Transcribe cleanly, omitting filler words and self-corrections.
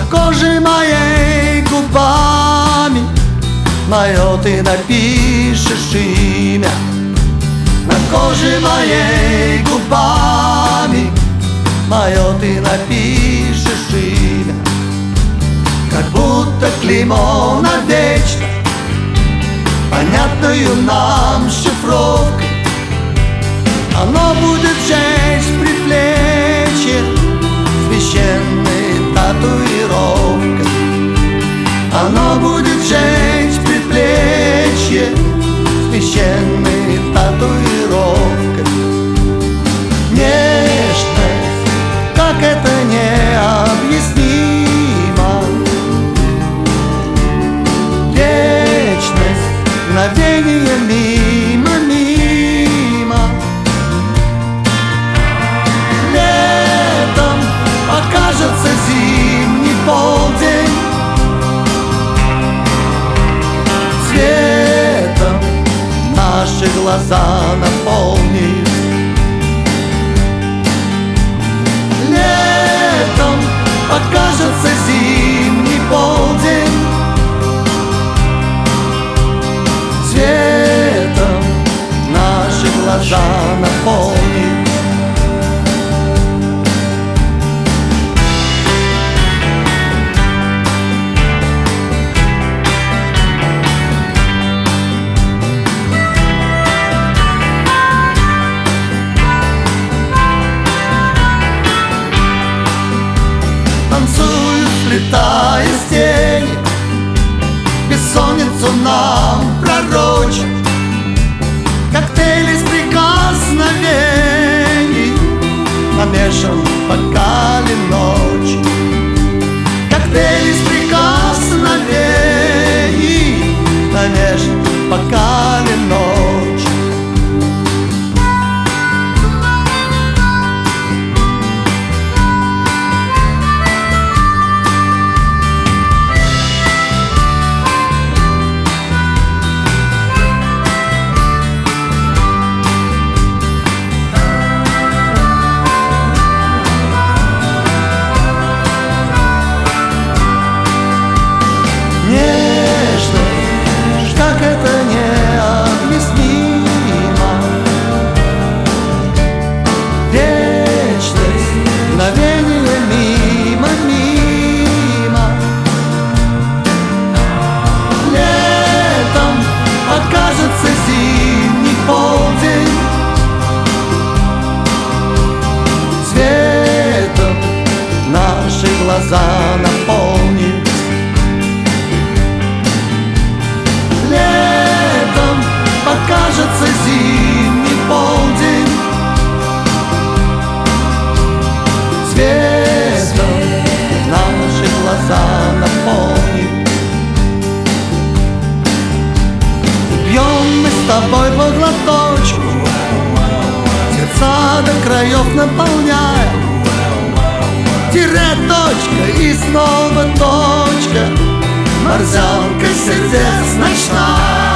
коже моей губами мое ты напишешь имя. На коже моей губами мое ты напишешь имя. Как будто клеймо навечно, понятную нам шифровкой. Оно будет жечь предплечье священной татуировкой. Оно будет жечь предплечье священной татуировкой. Нежность, как это необъяснимо. Вечность, мгновение мимо, мимо. Летом покажется зимний полдень. Светом наши глаза наполнит. Летом покажется зимний полдень. Светом наши глаза наполнит. Танцуют, сплетаясь тени, бессонницу нам пророчат. Коктейль из прикосновений намешан в бокале ночи. Коктейль из прикосновений намешан в бокале ночи. Нежность, как это необъяснимо. Вечность, мгновение мимо, мимо. Летом покажется зимний полдень. Светом наши глаза наполнит. Покажется зимний полдень. Светом наши глаза наполнит. Пьем мы с тобой по глоточку, сердца до краев наполняя. Тире, точка и снова точка, морзянка сердец ночная.